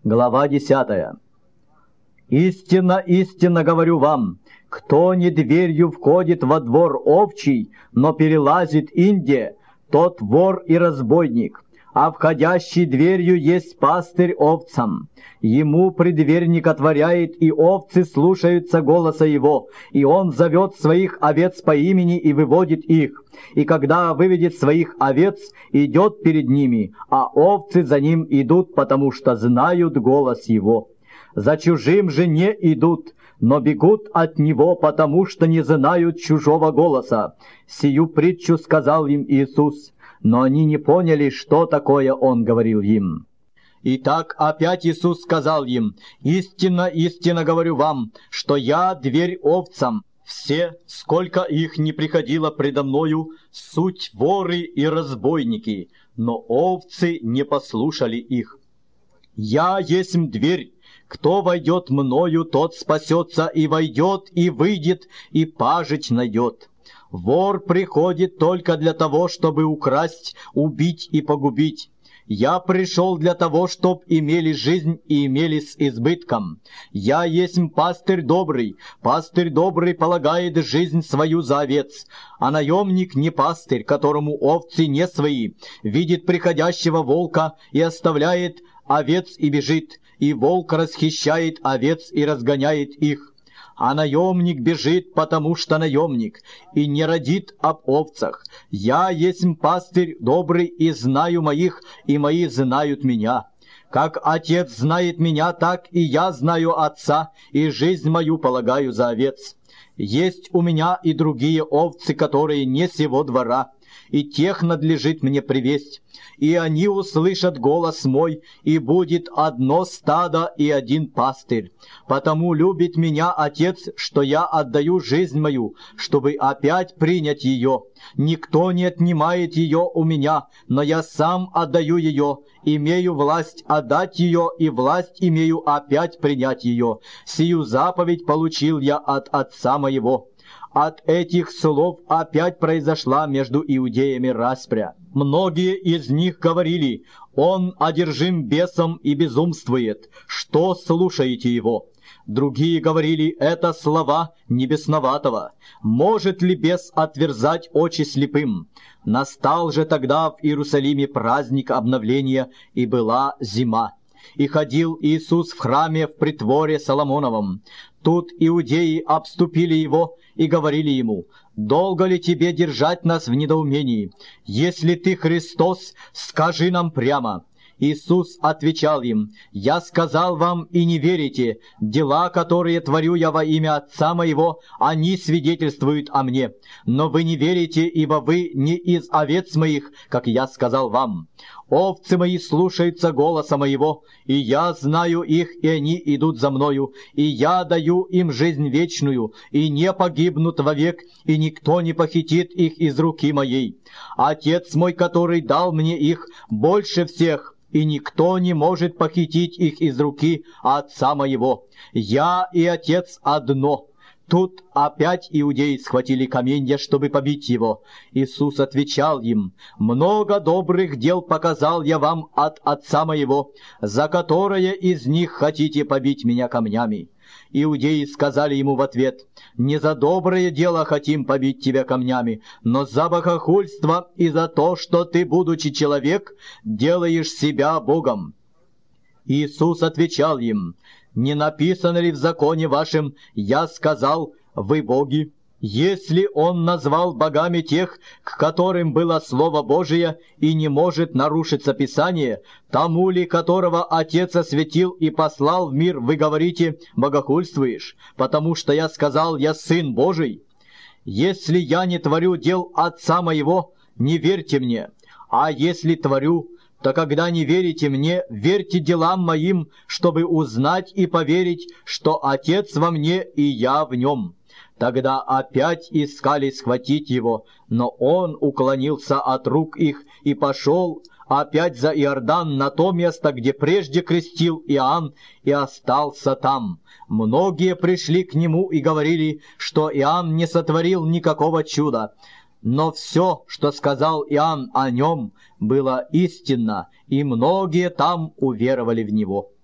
Глава 10. «Истинно, истинно говорю вам, кто не дверью входит во двор овчий, но перелазит инде, тот вор и разбойник, а входящий дверью есть пастырь овцам. Ему предверник отворяет, и овцы слушаются голоса его, и он зовет своих овец по имени и выводит их. И когда выведет своих овец, идет перед ними, а овцы за ним идут, потому что знают голос его. За чужим же не идут, но бегут от него, потому что не знают чужого голоса. Сию притчу сказал им Иисус, но они не поняли, что такое Он говорил им. Итак, опять Иисус сказал им: «Истинно, истинно говорю вам, что я дверь овцам. Все, сколько их не приходило предо мною, суть воры и разбойники, но овцы не послушали их. Я есмь дверь. Кто войдет мною, тот спасется, и войдет, и выйдет, и пажить найдет. Вор приходит только для того, чтобы украсть, убить и погубить. Я пришел для того, чтоб имели жизнь и имели с избытком. Я есмь пастырь добрый полагает жизнь свою за овец, а наемник не пастырь, которому овцы не свои, видит приходящего волка и оставляет овец и бежит, и волк расхищает овец и разгоняет их. А наемник бежит, потому что наемник, и не родит об овцах. Я есмь пастырь добрый, и знаю моих, и мои знают меня. Как Отец знает меня, так и я знаю Отца, и жизнь мою полагаю за овец. Есть у меня и другие овцы, которые не сего двора, и тех надлежит мне привесть. И они услышат голос мой, и будет одно стадо и один пастырь. Потому любит меня Отец, что я отдаю жизнь мою, чтобы опять принять ее. Никто не отнимает ее у меня, но я сам отдаю ее. Имею власть отдать ее, и власть имею опять принять ее. Сию заповедь получил я от Отца моего». От этих слов опять произошла между иудеями распря. Многие из них говорили: «Он одержим бесом и безумствует. Что слушаете его?» Другие говорили: «Это слова небесноватого. Может ли бес отверзать очи слепым?» Настал же тогда в Иерусалиме праздник обновления, и была зима. И ходил Иисус в храме в притворе Соломоновом. Тут иудеи обступили его и говорили ему: «Долго ли тебе держать нас в недоумении? Если ты Христос, скажи нам прямо». Иисус отвечал им: «Я сказал вам, и не верите. Дела, которые творю я во имя Отца моего, они свидетельствуют о мне. Но вы не верите, ибо вы не из овец моих, как я сказал вам. Овцы мои слушаются голоса моего, и я знаю их, и они идут за мною, и я даю им жизнь вечную, и не погибнут вовек, и никто не похитит их из руки моей. Отец мой, который дал мне их, больше всех, и никто не может похитить их из руки Отца моего. Я и Отец одно». Тут опять иудеи схватили каменья, чтобы побить его. Иисус отвечал им: «Много добрых дел показал я вам от Отца моего, за которое из них хотите побить меня камнями». Иудеи сказали ему в ответ: «Не за доброе дело хотим побить тебя камнями, но за богохульство и за то, что ты, будучи человек, делаешь себя Богом». Иисус отвечал им: «Не написано ли в законе вашем: я сказал, вы боги? Если Он назвал богами тех, к которым было Слово Божие, и не может нарушиться Писание, тому ли, которого Отец осветил и послал в мир, вы говорите: богохульствуешь, потому что я сказал, я Сын Божий? Если я не творю дел Отца моего, не верьте мне, а если творю, то когда не верите мне, верьте делам моим, чтобы узнать и поверить, что Отец во мне и я в нем». Тогда опять искали схватить его, но он уклонился от рук их и пошел опять за Иордан на то место, где прежде крестил Иоанн, и остался там. Многие пришли к нему и говорили, что Иоанн не сотворил никакого чуда. Но все, что сказал Иоанн о нем, было истинно, и многие там уверовали в него.